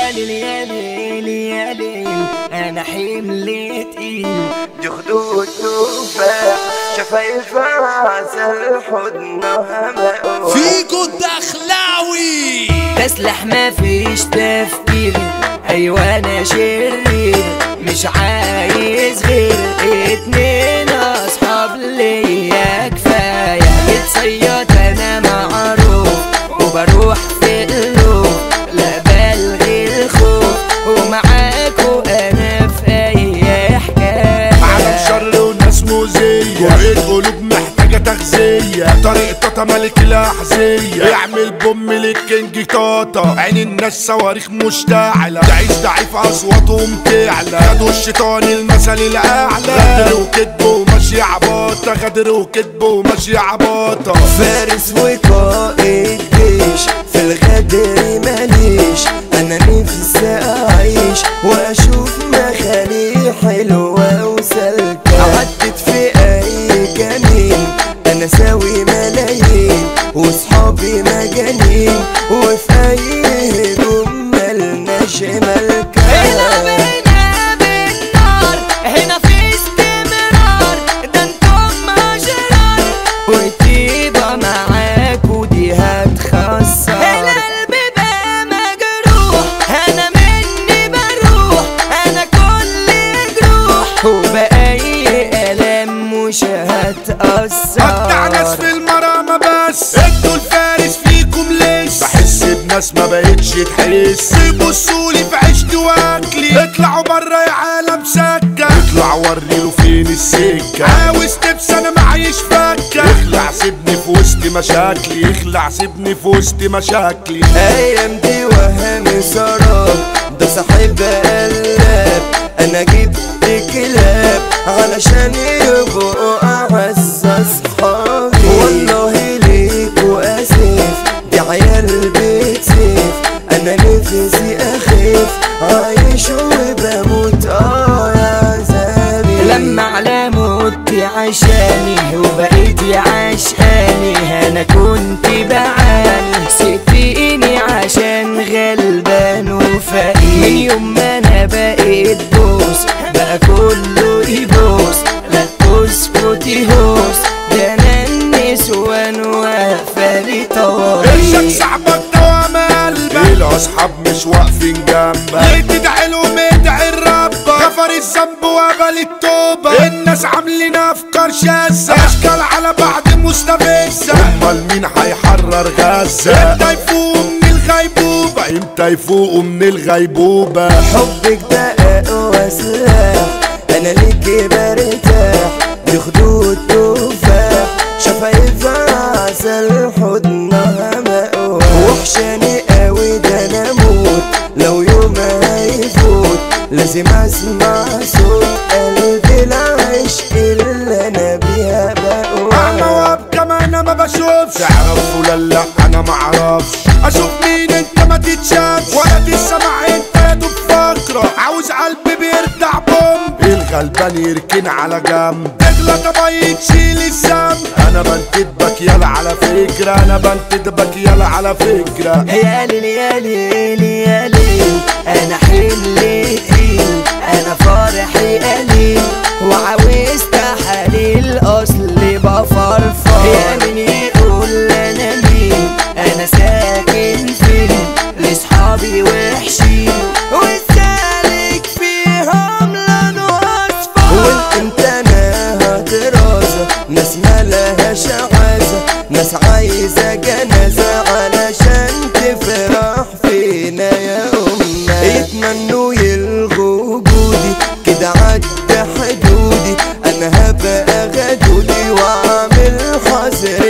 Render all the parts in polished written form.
يا ليل يا ليل يا ليل انا حمل تقيل دي خدود تفاح شفايفها عسل حضنها مقوى فيكو الدخلاوي تسلح مفيش تفكير ايوه انا شرير مش عايز غير اتنين اصحاب ليا كفايه متصيط انا معروف وبروح في القلوب لا بلغي الخوف ومعاكوا انا في اي حكايه عالم شر وناس مؤذيه القلوب محتاجه تغذيه طريقتها ملك الاحذيه اعمل بوم للكينج طاطا عين الناس صواريخ مشتعله تعيش ضعيف اصواتهم تعلى خدوا الشيطان المثل الاعلى غدر وكدب وماشي عباطه غدر وكدب وماشي عباطه فارس وقائد جيش في الغدر ماليش انا نفسي اعيش واشوف مخالي حلوه وسلكه عدت في اي جنين انا ساوي ملايين وصحابي مجانين وفي اي هدوم ملناش ملكه هنا بينا بالنار هنا في استمرار ده انتم اشرار والطيبه معاكوا دي هتخسر هنا قلبي بقى مجروح انا مني بروح انا كل جروح وبأي ألم مش هتأثر قطع ناس في المرامى بس انتوا الفارس فيكم لسه بحس بناس ما بقتش تحس يبصولي في عشتي واكلي اطلعوا بره يا عالم سكه اطلع وريله فين السكه عاوز تبس انا معيش فكه اخلع سيبني في وسط مشاكلي اخلع سيبني في وسط مشاكلي ايام دي وهم سراب ده صاحب قلاب انا جبت كلاب علشان يبقوا اعز اصحابي والله ليكوا اسف دي عيال بيت سيف انا نفسي اخف عايش وبموت يا زابي لما على موتي عشاني وبقيتي عشقاني انا كنت بعاني سبتيني عشان غلبان وفقير من يوم ما انا بقيت بوس بقى كله يبوس لا تسكتي هوس ده انا النسوان واقفه لي طوالي ارشك صاحبك دوام قلبك الاصحاب مش واقفين جنبك ليه تدعي لهم ادعي لربك غفر الذنب وقبل التوبه الناس عاملين افكار شاذه اشكال على بعض مستفزه امال مين هيحرر غزه امتى يفوقوا من الغيبوبه امتى يفوقوا من الغيبوبه حبك ده اقوى سلاح انا ليكي برتاح دي خدود تفاح شفايفها عسل حضنها مقوى وحشاني قوي ده انا اموت لو يوم هيفوت لازم اسمع صوت قلبي العشق اللي انا بيها بقوى انا وابكى ما انا ما بشوفش تعرف ولا لا انا معرفش اشوف مين انت ما تتشافش ولا تسمع انت يا دوب فقره عاوز قلبي بيرتع بوم الغلبان يركن على جنب تغلط ابي تشيل الذنب انا بنتدبك يلا على فكره انا بنتدبك يلا على فكره يا ليل يا ليل يا ليل انا حمل تقيل انا فرحي قليل وعاوز تحاليل اصلي بفرفر يا مين يقول انا مين انا ساكن فين لاصحابي وحشين والسالك فيهم لونه اصفر وانت انا هترازة ناس مالهاش عازة ناس عايزة جنازة علشان تفرح فينا يا أمنا يتمنوا يلغوا وجودي كده عدى حدودي أنا هبقى غدودي وأعمل حظر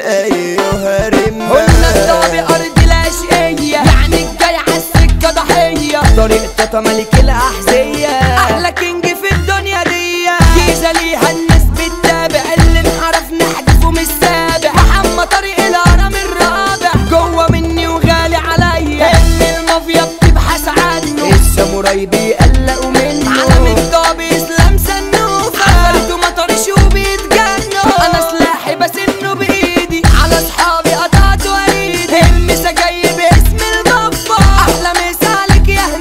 الأيها رمنا قلنا الصعب أرض الأشقية يعني الجاي عالسكة ضحية طريقتها ملك الأحذية أحلى كينج في الدنيا دي جيزة ليها الناس بتتابع اللي انحرف نحدفه مش سابع محمد طريق الهرم الرابع جوه مني وغالي عليا اللي المافيا بتبحث عنه الساموراي بيقلقوا منه علم الضابي اسلام سنوفة عفرته مطرش وبيتجنوا انا سلاحي بسنه بايدي على اصحابي قطعت وريدي المسا جاي باسم الغفار احلى مسا عليك يا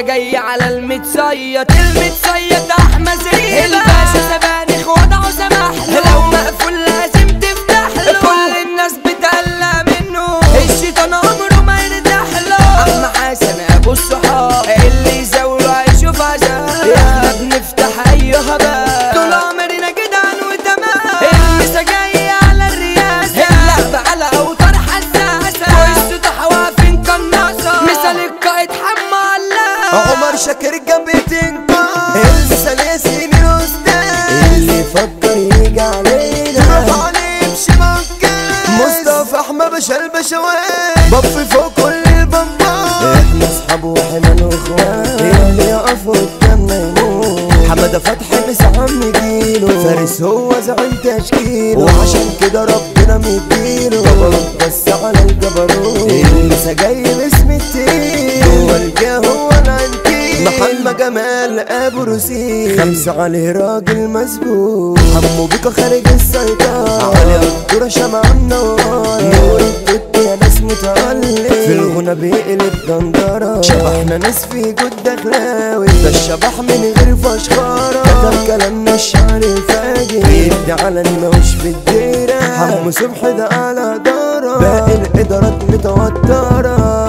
جاي على المتصيد احمد زريبة الباشا سبانخ وضعه سمح لو مقفول لازم تفتح له كل الناس بتقلق منه الشيطان عمره ما يرتاح له عم حسن ابو الصحاب اللي يزاوله هيشوف عذاب احنا بنفتح اي هباب طول عمرنا جدعان وتمام المسا جاي على الرياسة اللعب على اوتار حساسة والصوت حوافين قناصة مثال القائد حمى الله عمر شاكر جنبي تنقى المثال ياسين الاستاذ اللي يفكر يجي علينا يروح عليه بشبكة مصطفى احمد باشا البشوات بطفي فوق كل البنبات احنا اصحاب واحنا الاخوات اللي يقف قدامنا يموت حمادة فتحي بس عم جيله فارس هو زعيم تشكيله وعشان كده ربنا مديله جبروت بس على الجبروت لسه جاي باسم التقيل جوه الجاه هو العنتيل محمد جمال ابو روسي 5 عليه راجل مسبوق حمو بيكا خارج السيطرة علي الدورة شمع النوار نور الدود يا ناس متألق في الغنى بيقلب دندرة شبحنا ناس في جود دخلاوي ده الشبح من غير فشخرة كتب كلامنا الشعر الفاجر يدي علني ماهوش في الديرة حمو صبحي ده على دارة باقي الإدارات متوترة